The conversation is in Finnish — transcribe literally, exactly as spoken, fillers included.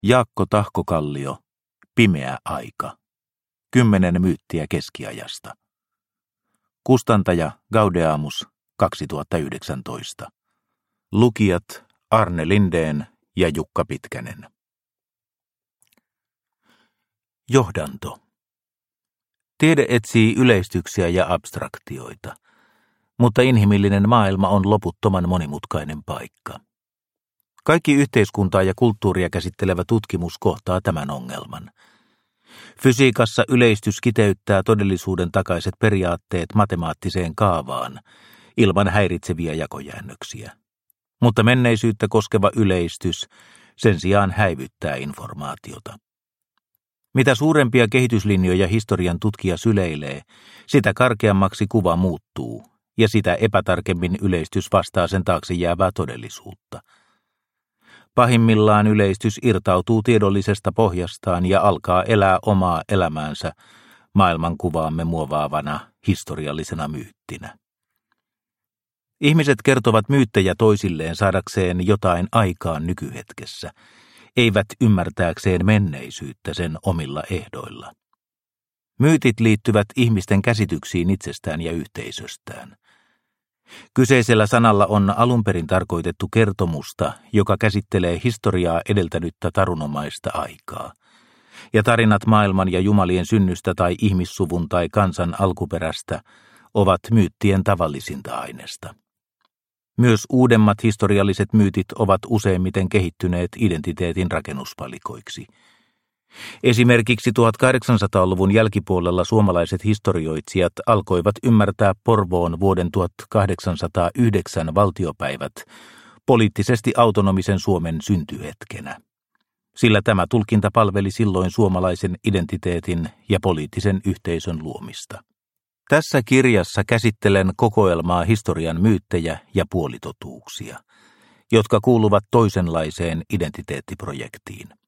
Jaakko Tahkokallio, Pimeä aika. Kymmenen myyttiä keskiajasta. Kustantaja Gaudeamus kaksituhattayhdeksäntoista. Lukijat Arne Lindén ja Jukka Pitkänen. Johdanto. Tiede etsii yleistyksiä ja abstraktioita, mutta inhimillinen maailma on loputtoman monimutkainen paikka. Kaikki yhteiskuntaa ja kulttuuria käsittelevä tutkimus kohtaa tämän ongelman. Fysiikassa yleistys kiteyttää todellisuuden takaiset periaatteet matemaattiseen kaavaan, ilman häiritseviä jakojäännöksiä. Mutta menneisyyttä koskeva yleistys sen sijaan häivyttää informaatiota. Mitä suurempia kehityslinjoja historian tutkija syleilee, sitä karkeammaksi kuva muuttuu, ja sitä epätarkemmin yleistys vastaa sen taakse jäävää todellisuutta. Pahimmillaan yleistys irtautuu tiedollisesta pohjastaan ja alkaa elää omaa elämäänsä maailmankuvaamme muovaavana historiallisena myyttinä. Ihmiset kertovat myyttejä toisilleen saadakseen jotain aikaan nykyhetkessä, eivät ymmärtääkseen menneisyyttä sen omilla ehdoilla. Myytit liittyvät ihmisten käsityksiin itsestään ja yhteisöstään. Kyseisellä sanalla on alun perin tarkoitettu kertomusta, joka käsittelee historiaa edeltänyttä tarunomaista aikaa. Ja tarinat maailman ja jumalien synnystä tai ihmissuvun tai kansan alkuperästä ovat myyttien tavallisinta aineesta. Myös uudemmat historialliset myytit ovat useimmiten kehittyneet identiteetin rakennuspalikoiksi. Esimerkiksi tuhatkahdeksansataaluvun jälkipuolella suomalaiset historioitsijat alkoivat ymmärtää Porvoon vuoden tuhatkahdeksansataayhdeksän valtiopäivät poliittisesti autonomisen Suomen syntyhetkenä, sillä tämä tulkinta palveli silloin suomalaisen identiteetin ja poliittisen yhteisön luomista. Tässä kirjassa käsittelen kokoelmaa historian myyttejä ja puolitotuuksia, jotka kuuluvat toisenlaiseen identiteettiprojektiin.